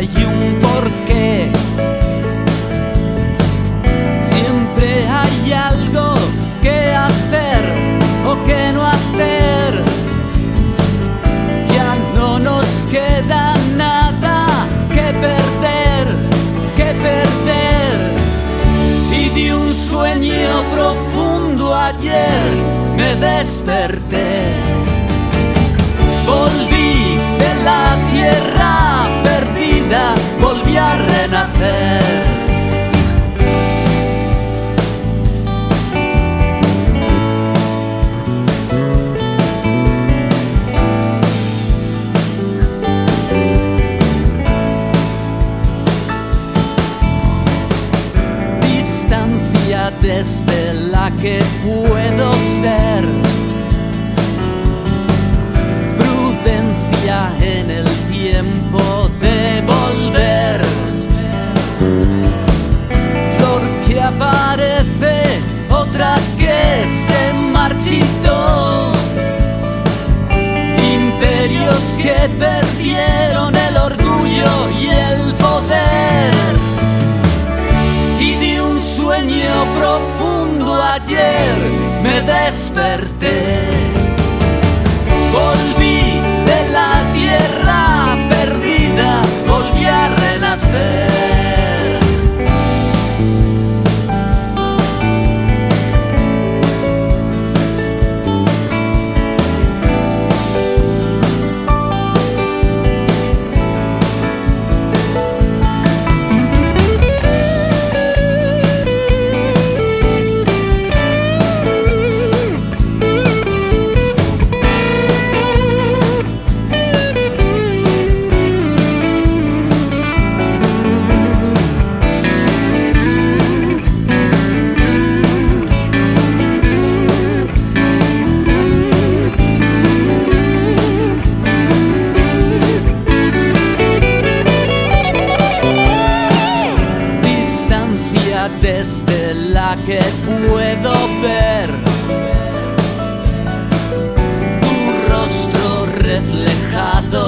hay un porqué. Siempre hay algo que hacer o que no hacer. Ya no nos queda nada que perder, que perder. Y de un sueño profundo ayer me desperté. Volví de la tierra perdida, volví a renacer. Distancia desde la que puedo ser. En el tiempo de volver. Flor que aparece, otra que se marchitó. Imperios que perdieron el orgullo y el poder. Y de un sueño profundo ayer me desperté. Volví de la tierra perdida, volví a renacer. Desde la que puedo ver tu rostro reflejado